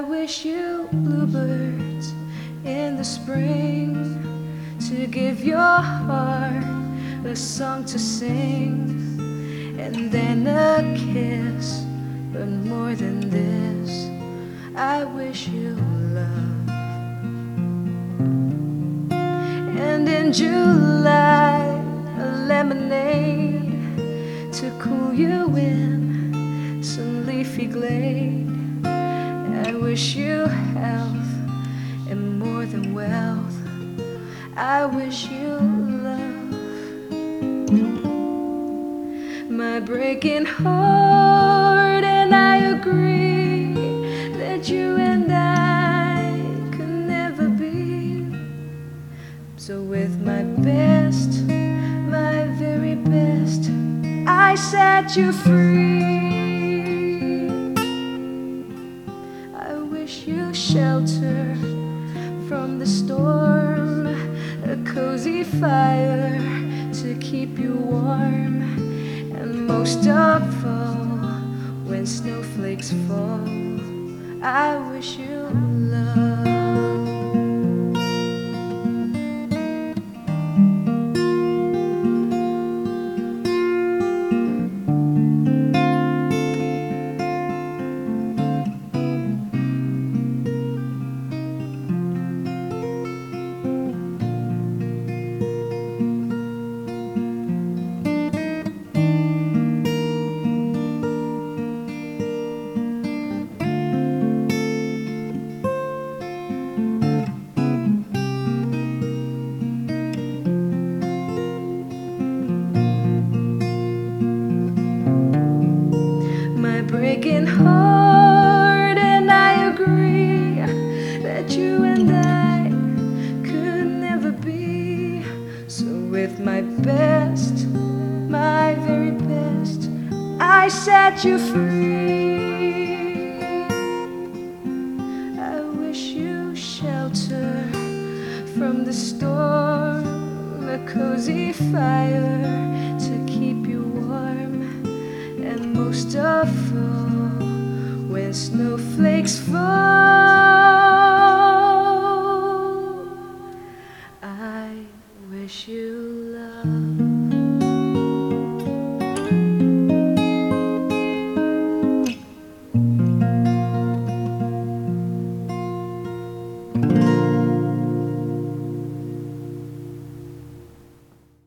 wish you bluebirds in the spring to give your heart a song to sing, and then a kiss. But more than this, I wish you love. And in July, a lemonade to cool you in some leafy glade. I wish you health and more than wealth. I wish you love. My breaking heart, and I agree that you and I could never be. So with my best, my very best, I set you free. I wish you shelter from the storm, a cozy fire to keep you warm, and most of all, when snowflakes fall, I wish you love. Breaking heart, and I agree that you and I could never be. So with my best, my very best, I set you free. I wish you shelter from the storm, a cozy fire to keep you warm, and most of all, when snowflakes fall,